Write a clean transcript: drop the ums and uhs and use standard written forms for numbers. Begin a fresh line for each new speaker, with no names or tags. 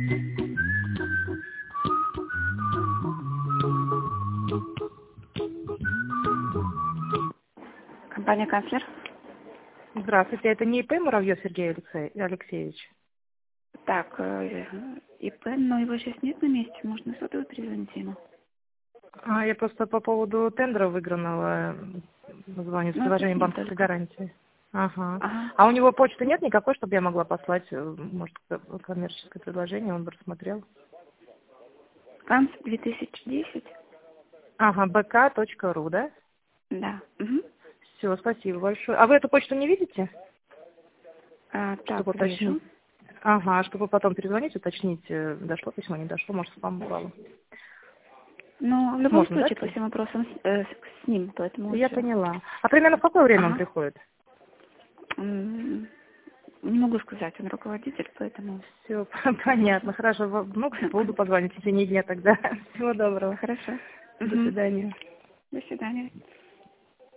Компания «Канцлер».
Здравствуйте, это не ИП Муравьев Сергей Алексеевич?
Так, ИП, но его сейчас нет на месте. Можно сотовый перезвонить ему.
Я просто по поводу тендера выигранного звоню с предложением банковской гарантии. Ага. А у него почты нет никакой, чтобы я могла послать, может, коммерческое предложение, он бы рассмотрел?
КАНЦ 2010.
Ага, bk.ru, да?
Да. Угу.
Все, спасибо большое. А вы эту почту не видите?
Так,
чтобы уточнить.
вижу.
Ага, чтобы потом перезвонить, уточнить, дошло письмо, не дошло, может, спам бывало.
Ну, в любом
Можно,
случае,
да?
по всем вопросам с ним, поэтому...
Я
всё.
поняла. А примерно в какое время он приходит?
Не могу сказать, он руководитель, поэтому...
Все, понятно, хорошо. Буду позвонить в течение дня тогда. Всего доброго.
Хорошо.
До свидания.
До свидания.